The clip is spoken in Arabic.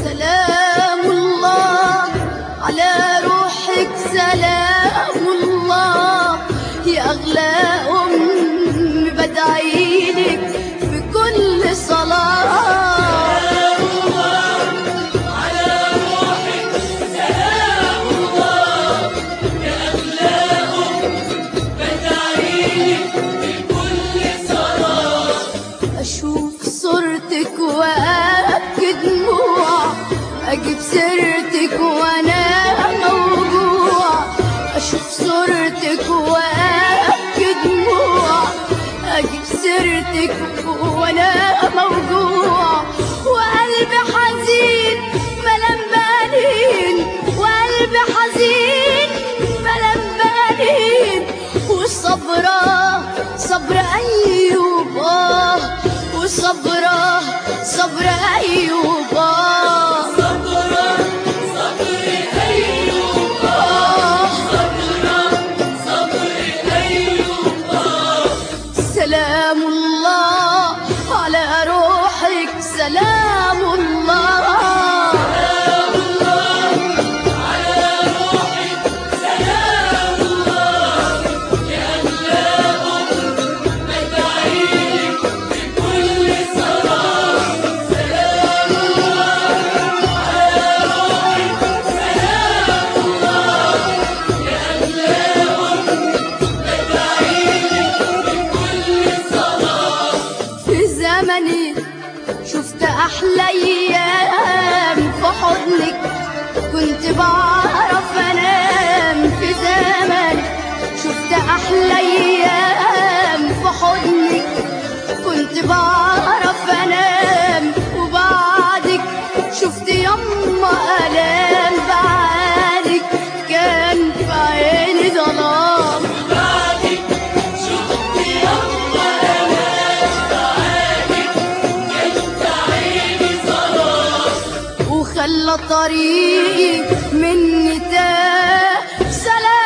سلام الله على روحك، سلام الله يا أغلى أم بدعيلك في كل صلاة. وأبكي دموع، أجيب سيرتك وأنا موجوع. أشوف صورتك وأبكي دموع، أجيب سيرتك وأنا موجوع. وقلبي حزين ملام بانين، وقلبي حزين ملام بانين. وصبرة صبر أيوب، وصبرة صبر أيوب، صبرا صبر أيوب، صبرا صبر أيوب. سلام الله على روحك، سلام الله، سلام الله على روحك، سلام الله يا أغلى أم بدعيلك في كل صلاة. سلام الله على روحك، سلام الله يا أغلى أم بدعيلك في كل صلاة. في زمني شفت أحلى أيام في حضنك، كنت بعرف أنام. في زمني شفت أحلى أيام في حضنك، كنت بعرف أنام. وبعدك شفت يما آلام، بعدك كان في عيني ظلام. بعدك شفت يما آلام، بعدك كان في عيني ظلام. وخلى طريقي مني تاه. سلام